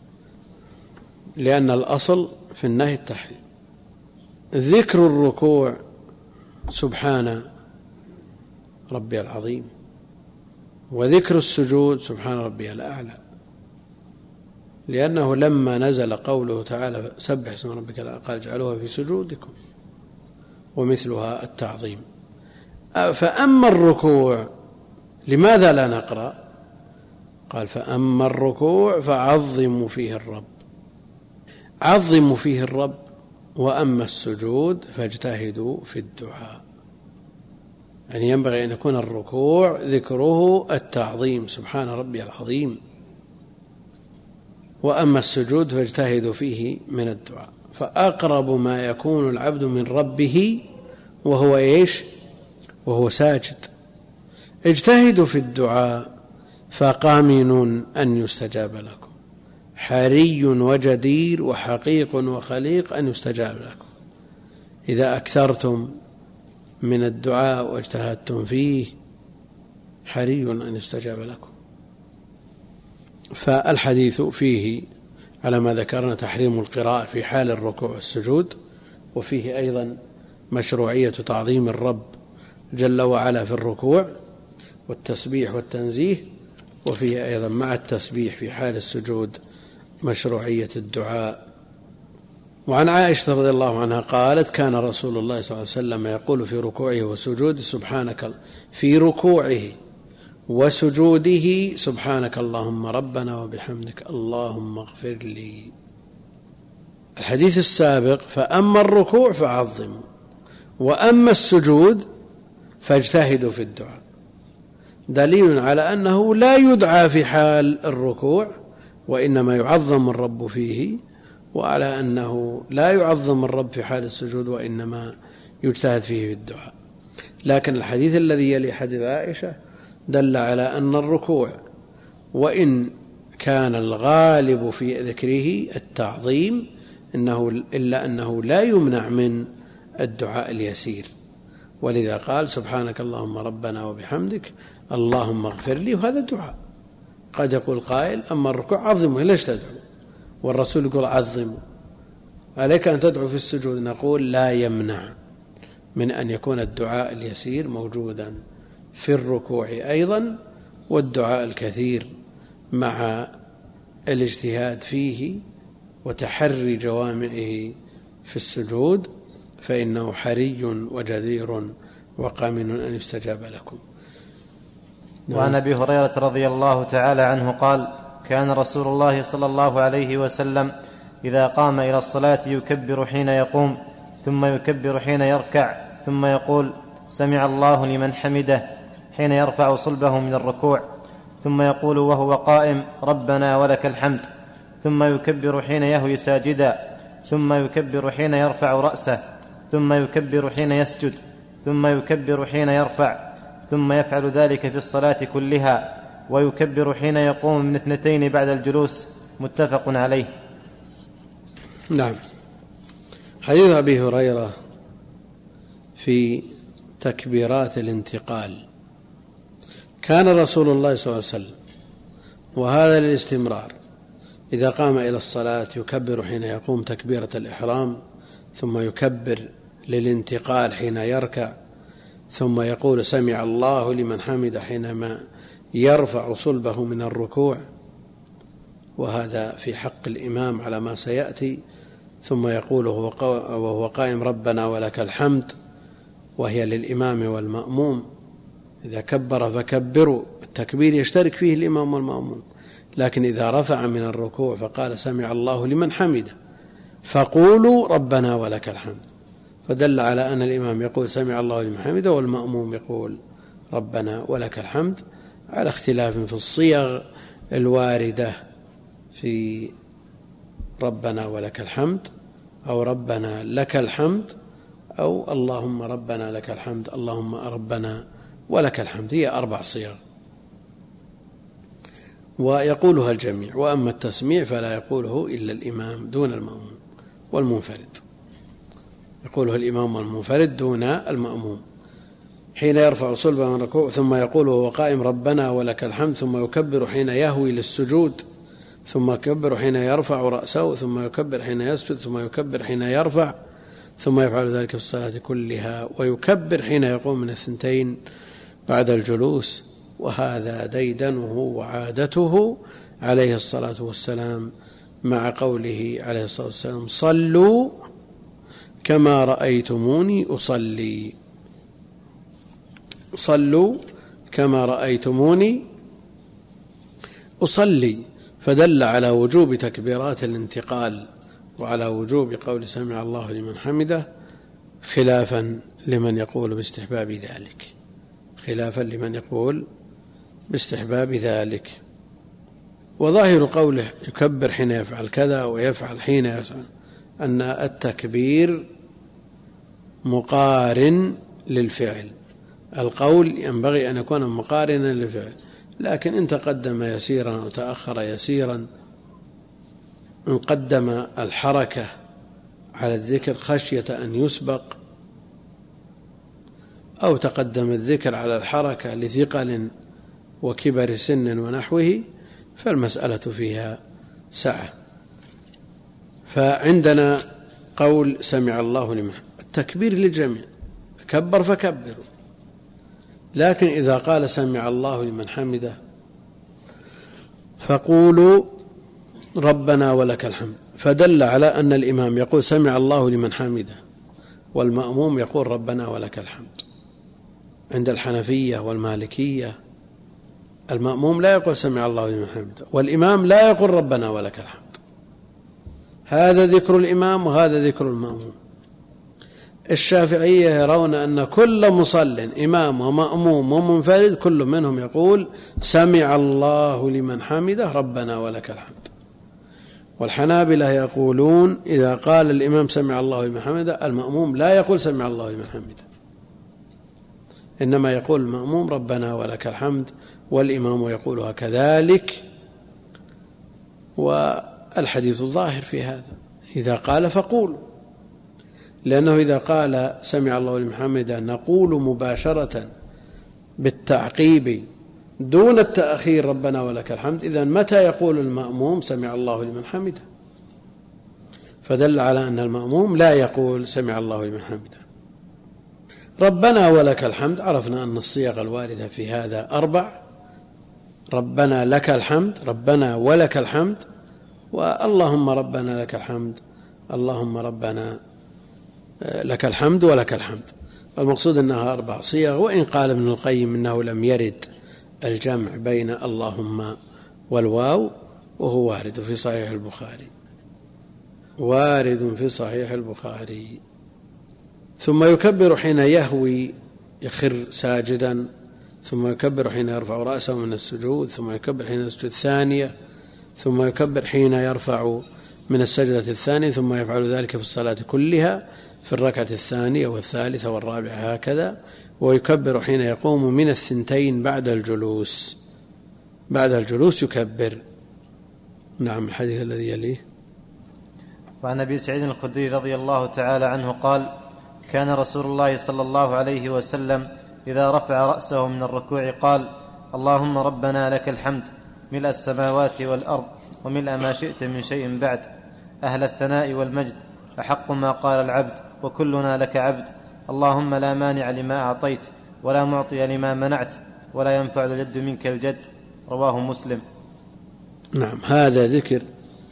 لأن الأصل في النهي التحريم. ذكر الركوع سبحان ربي العظيم، وذكر السجود سبحان ربي الأعلى، لأنه لما نزل قوله تعالى: سبح اسم ربك الأعلى، قال: اجعلوها في سجودكم، ومثلها التعظيم. فأما الركوع لماذا لا نقرأ؟ قال: فأما الركوع فعظموا فيه الرب، عظموا فيه الرب. وأما السجود فاجتهدوا في الدعاء. يعني ينبغي أن يكون الركوع ذكره التعظيم سبحان ربي العظيم، وأما السجود فاجتهدوا فيه من الدعاء. فأقرب ما يكون العبد من ربه وهو إيش؟ وهو ساجد. اجتهدوا في الدعاء فقامن أن يستجاب لكم، حري وجدير وحقيق وخليق أن يستجاب لكم إذا أكثرتم من الدعاء واجتهدتم فيه، حري أن يستجاب لكم. فالحديث فيه على ما ذكرنا تحريم القراءة في حال الركوع والسجود، وفيه أيضا مشروعية تعظيم الرب جل وعلا في الركوع والتسبيح والتنزيه، وفيه أيضا مع التسبيح في حال السجود مشروعية الدعاء. وعن عائشة رضي الله عنها قالت: كان رسول الله صلى الله عليه وسلم يقول في ركوعه وسجوده سبحانك في ركوعه وسجوده سبحانك اللهم ربنا وبحمدك اللهم اغفر لي. الحديث السابق: فأما الركوع فعظموا، وأما السجود فاجتهدوا في الدعاء، دليل على أنه لا يدعى في حال الركوع وإنما يعظم الرب فيه، وعلى أنه لا يعظم الرب في حال السجود وإنما يجتهد فيه في الدعاء. لكن الحديث الذي يلي حديث عائشة دل على أن الركوع وإن كان الغالب في ذكره التعظيم إنه إلا أنه لا يمنع من الدعاء اليسير، ولذا قال: سبحانك اللهم ربنا وبحمدك اللهم اغفر لي. وهذا الدعاء قد يقول قائل: أما الركوع عظموا، ليش تدعو؟ والرسول يقول: عظموا، عليك أن تدعو في السجود. نقول: لا يمنع من أن يكون الدعاء اليسير موجودا في الركوع أيضا، والدعاء الكثير مع الاجتهاد فيه وتحري جوامعه في السجود، فإنه حري وجدير وقامن أن يستجاب لكم. وعن أبي هريرة رضي الله تعالى عنه قال: كان رسول الله صلى الله عليه وسلم إذا قام إلى الصلاة يكبر حين يقوم، ثم يكبر حين يركع، ثم يقول: سمع الله لمن حمده، حين يرفع صلبه من الركوع، ثم يقول وهو قائم: ربنا ولك الحمد، ثم يكبر حين يهوي ساجدا، ثم يكبر حين يرفع رأسه، ثم يكبر حين يسجد، ثم يكبر حين يرفع، ثم يفعل ذلك في الصلاة كلها، ويكبر حين يقوم من اثنتين بعد الجلوس. متفق عليه. نعم. حديث أبي هريرة في تكبيرات الانتقال: كان رسول الله صلى الله عليه وسلم، وهذا للاستمرار، إذا قام إلى الصلاة يكبر حين يقوم تكبيرة الإحرام، ثم يكبر للانتقال حين يركع، ثم يقول سمع الله لمن حمده حينما يرفع صلبه من الركوع، وهذا في حق الإمام على ما سيأتي، ثم يقول وهو قائم: ربنا ولك الحمد، وهي للإمام والمأموم. إذا كبر فكبروا، التكبير يشترك فيه الإمام والمأموم، لكن إذا رفع من الركوع فقال سمع الله لمن حمده فقولوا ربنا ولك الحمد، فدل على أن الإمام يقول سمع الله لمن حمده والمأموم يقول ربنا ولك الحمد، على اختلاف في الصيغ الواردة في ربنا ولك الحمد، أو ربنا لك الحمد، أو اللهم ربنا لك الحمد، اللهم ربنا ولك الحمد، هي أربع صيغ ويقولها الجميع. وأما التسميع فلا يقوله إلا الإمام دون المأموم والمنفرد، يقوله الإمام والمنفرد دون المأموم حين يرفع صلبه من ركوع ثم يقول وهو قائم ربنا ولك الحمد، ثم يكبر حين يهوي للسجود، ثم يكبر حين يرفع رأسه، ثم يكبر حين يسجد، ثم يكبر حين يرفع، ثم يفعل ذلك في الصلاة كلها، ويكبر حين يقوم من الثنتين بعد الجلوس. وهذا ديدنه وعادته عليه الصلاة والسلام، مع قوله عليه الصلاة والسلام صلوا كما رأيتموني أصلي، صلوا كما رأيتموني أصلي، فدل على وجوب تكبيرات الانتقال وعلى وجوب قول سمع الله لمن حمده، خلافا لمن يقول باستحباب ذلك، خلافا لمن يقول باستحباب ذلك. وظاهر قوله يكبر حين يفعل كذا ويفعل حين يفعل أن التكبير مقارن للفعل، القول ينبغي أن يكون مقارنا للفعل، لكن إن تقدم يسيرا أو تأخر يسيرا، إن قدم الحركة على الذكر خشية أن يسبق، أو تقدم الذكر على الحركة لثقل وكبر سن ونحوه، فالمسألة فيها سعة. فعندنا قول سمع الله لمن حمده التكبير للجميع، كبر فكبروا، لكن إذا قال سمع الله لمن حمده فقولوا ربنا ولك الحمد، فدل على أن الإمام يقول سمع الله لمن حمده والمأموم يقول ربنا ولك الحمد. عند الحنفية والمالكية المأموم لا يقول سمع الله لمن حمده، والإمام لا يقول ربنا ولك الحمد، هذا ذكر الإمام وهذا ذكر المأموم. الشافعية يرون أن كل مصل إمام ومأموم ومنفرد كل منهم يقول سمع الله لمن حمده ربنا ولك الحمد. والحنابلة يقولون إذا قال الإمام سمع الله لمن حمده المأموم لا يقول سمع الله لمن حمده، إنما يقول المأموم ربنا ولك الحمد، والإمام يقولها كذلك. والحديث الظاهر في هذا إذا قال فقولوا، لأنه إذا قال سمع الله لمن حمده نقول مباشرة بالتعقيب دون التأخير ربنا ولك الحمد، إذن متى يقول المأموم سمع الله لمن حمده؟ فدل على أن المأموم لا يقول سمع الله لمن حمده. ربنا ولك الحمد، عرفنا أن الصيغ الواردة في هذا أربع: ربنا لك الحمد، ربنا ولك الحمد، واللهم ربنا لك الحمد، اللهم ربنا لك الحمد ولك الحمد. المقصود أنها أربع صيغ، وإن قال ابن القيم إنه لم يرد الجمع بين اللهم والواو، وهو وارد في صحيح البخاري، وارد في صحيح البخاري. ثم يكبر حين يهوي يخر ساجدا، ثم يكبر حين يرفع رأسه من السجود، ثم يكبر حين يسجد الثانية، ثم يكبر حين يرفع من السجدة الثانية، ثم يفعل ذلك في الصلاة كلها في الركعة الثانية والثالثة والرابعة هكذا. ويكبر حين يقوم من الثنتين بعد الجلوس، بعد الجلوس يكبر. نعم. الحديث الذي يليه: وعن أبي سعيد الخدري رضي الله تعالى عنه قال: كان رسول الله صلى الله عليه وسلم إذا رفع رأسه من الركوع قال: اللهم ربنا لك الحمد ملء السماوات والأرض وملء ما شئت من شيء بعد، أهل الثناء والمجد، أحق ما قال العبد وكلنا لك عبد، اللهم لا مانع لما أعطيت ولا معطي لما منعت ولا ينفع الجد منك الجد. رواه مسلم. نعم. هذا ذكر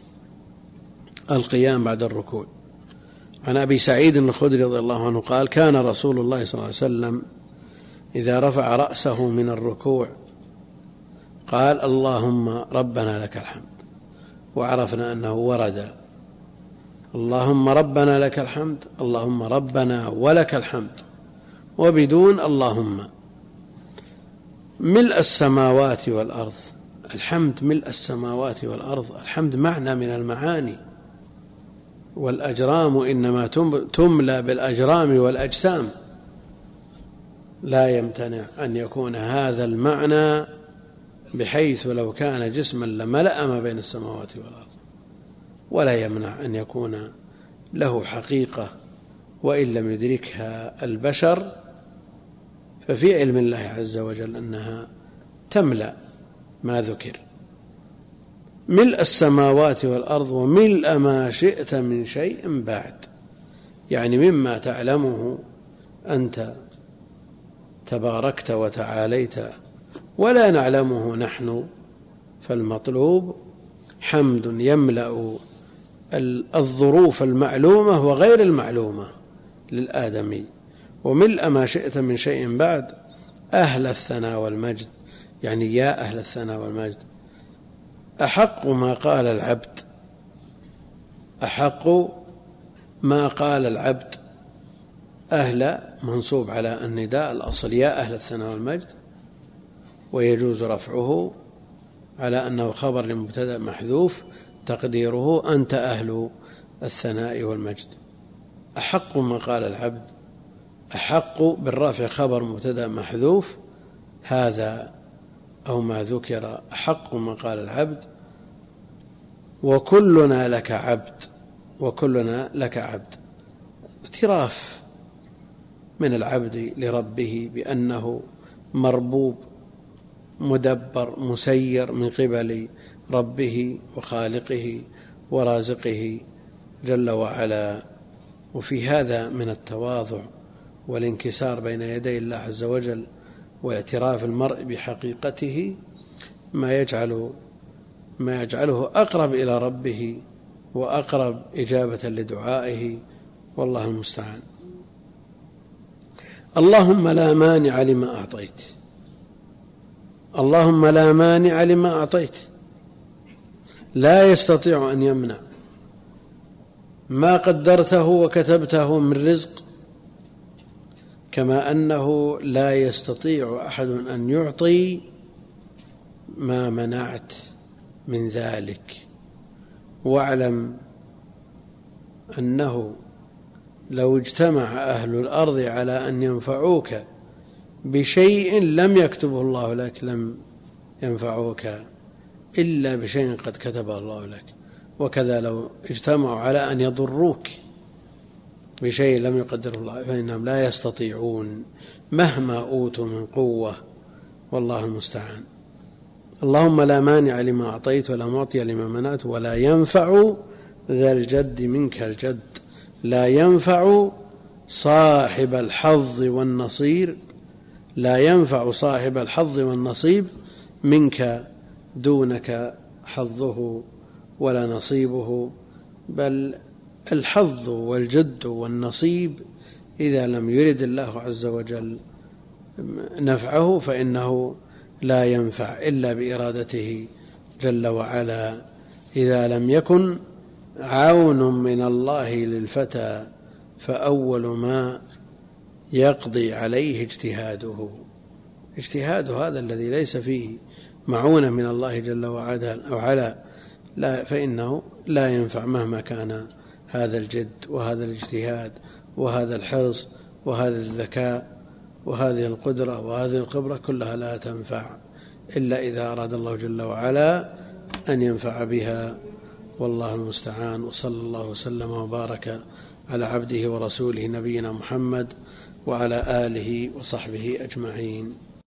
القيام بعد الركوع. عن أبي سعيد الخدري رضي الله عنه قال: كان رسول الله صلى الله عليه وسلم إذا رفع رأسه من الركوع قال: اللهم ربنا لك الحمد. وعرفنا أنه ورد اللهم ربنا لك الحمد، اللهم ربنا ولك الحمد، وبدون اللهم. ملء السماوات والأرض، الحمد ملء السماوات والأرض، الحمد معنى من المعاني، والأجرام إنما تملى بالأجرام والأجسام، لا يمتنع أن يكون هذا المعنى، بحيث لو كان جسما لملأ ما بين السماوات والأرض، ولا يمنع أن يكون له حقيقة وإن لم يدركها البشر، ففي علم الله عز وجل أنها تملأ ما ذكر، ملء السماوات والأرض وملء ما شئت من شيء بعد، يعني مما تعلمه أنت تباركت وتعاليت ولا نعلمه نحن، فالمطلوب حمد يملأ الظروف المعلومة وغير المعلومة للآدمي، وملء ما شئت من شيء بعد أهل الثناء والمجد، يعني يا أهل الثناء والمجد أحق ما قال العبد، أحق ما قال العبد. أهل منصوب على النداء الأصل يا أهل الثناء والمجد، ويجوز رفعه على أنه خبر لمبتدأ محذوف تقديره أنت أهل الثناء والمجد. أحق ما قال العبد، أحق بالرفع خبر مبتدأ محذوف، هذا أو ما ذكر أحق ما قال العبد، وكلنا لك عبد، وكلنا لك عبد، اعتراف من العبد لربه بأنه مربوب مدبر مسير من قبل ربه وخالقه ورازقه جل وعلا. وفي هذا من التواضع والانكسار بين يدي الله عز وجل واعتراف المرء بحقيقته ما يجعل ما يجعله أقرب إلى ربه وأقرب إجابة لدعائه، والله المستعان. اللهم لا مانع لما أعطيت، اللهم لا مانع لما أعطيت، لا يستطيع أن يمنع ما قدرته وكتبته من رزق، كما أنه لا يستطيع أحد أن يعطي ما منعت من ذلك. واعلم أنه لو اجتمع أهل الأرض على أن ينفعوك بشيء لم يكتبه الله لك لم ينفعوك إلا بشيء قد كتبه الله لك، وكذا لو اجتمعوا على أن يضروك بشيء لم يقدره الله فإنهم لا يستطيعون مهما أوتوا من قوة، والله المستعان. اللهم لا مانع لما أعطيت ولا معطي لما منعت ولا ينفع ذا الجد منك الجد. لا ينفع صاحب الحظ والنصير، لا ينفع صاحب الحظ والنصيب منك دونك حظه ولا نصيبه، بل الحظ والجد والنصيب إذا لم يرد الله عز وجل نفعه فإنه لا ينفع إلا بإرادته جل وعلا. إذا لم يكن عون من الله للفتى فأول ما يقضي عليه اجتهاده، اجتهاد هذا الذي ليس فيه معونة من الله جل وعلا لا فإنه لا ينفع مهما كان هذا الجد وهذا الاجتهاد وهذا الحرص وهذا الذكاء وهذه القدرة وهذه الخبرة، كلها لا تنفع إلا إذا أراد الله جل وعلا أن ينفع بها، والله المستعان. وصلى الله وسلم وبارك على عبده ورسوله نبينا محمد وعلى آله وصحبه أجمعين.